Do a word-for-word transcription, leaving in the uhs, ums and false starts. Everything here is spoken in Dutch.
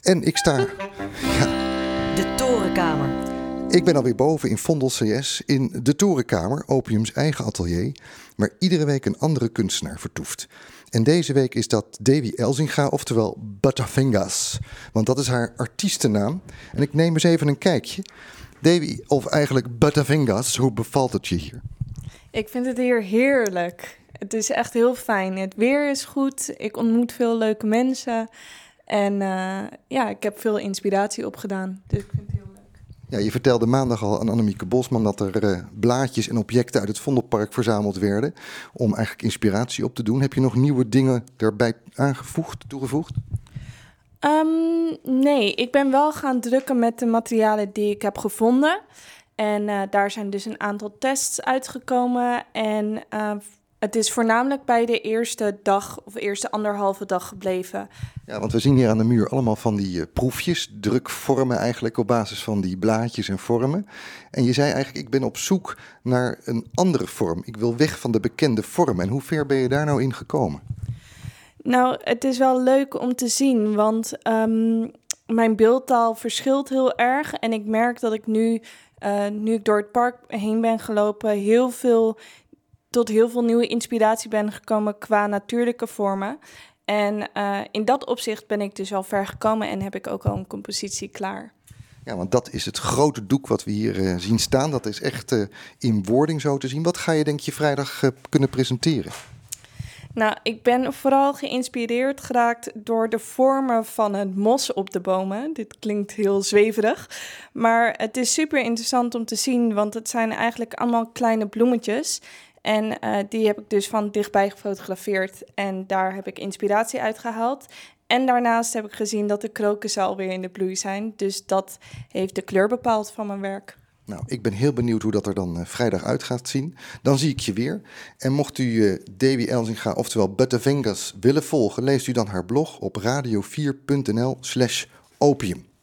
En ik sta... Ja, De Torenkamer. ik ben alweer boven in Vondel C S in de Torenkamer, Opiums eigen atelier, waar iedere week een andere kunstenaar vertoeft. En deze week is dat Davy Elzinga, oftewel Butterfingers. Want dat is haar artiestennaam. En ik neem eens even een kijkje. Davy, of eigenlijk Butterfingers, hoe bevalt het je hier? Ik vind het hier heerlijk. Het is echt heel fijn. Het weer is goed. Ik ontmoet veel leuke mensen. En uh, ja, ik heb veel inspiratie opgedaan. Dus ik vind het heel leuk. Ja, je vertelde maandag al aan Annemieke Bosman dat er uh, blaadjes en objecten uit het Vondelpark verzameld werden om eigenlijk inspiratie op te doen. Heb je nog nieuwe dingen daarbij aangevoegd, toegevoegd? Um, nee, ik ben wel gaan drukken met de materialen die ik heb gevonden. En uh, daar zijn dus een aantal tests uitgekomen. En uh, het is voornamelijk bij de eerste dag of eerste anderhalve dag gebleven. Ja, want we zien hier aan de muur allemaal van die uh, proefjes, drukvormen eigenlijk op basis van die blaadjes en vormen. En je zei eigenlijk, ik ben op zoek naar een andere vorm. Ik wil weg van de bekende vorm. En hoe ver ben je daar nou in gekomen? Nou, het is wel leuk om te zien, want um, mijn beeldtaal verschilt heel erg. En ik merk dat ik nu, uh, nu ik door het park heen ben gelopen, heel veel, tot heel veel nieuwe inspiratie ben gekomen qua natuurlijke vormen. En uh, in dat opzicht ben ik dus al ver gekomen en heb ik ook al een compositie klaar. Ja, want dat is het grote doek wat we hier uh, zien staan. Dat is echt uh, in wording zo te zien. Wat ga je denk je vrijdag uh, kunnen presenteren? Nou, ik ben vooral geïnspireerd geraakt door de vormen van het mos op de bomen. Dit klinkt heel zweverig, maar het is super interessant om te zien, want het zijn eigenlijk allemaal kleine bloemetjes. En uh, die heb ik dus van dichtbij gefotografeerd en daar heb ik inspiratie uit gehaald. En daarnaast heb ik gezien dat de krokussen alweer in de bloei zijn, dus dat heeft de kleur bepaald van mijn werk. Nou, ik ben heel benieuwd hoe dat er dan uh, vrijdag uit gaat zien. Dan zie ik je weer. En mocht u uh, Davy Elzinga, oftewel Butterfingers, willen volgen, leest u dan haar blog op radio vier punt n l slash opium.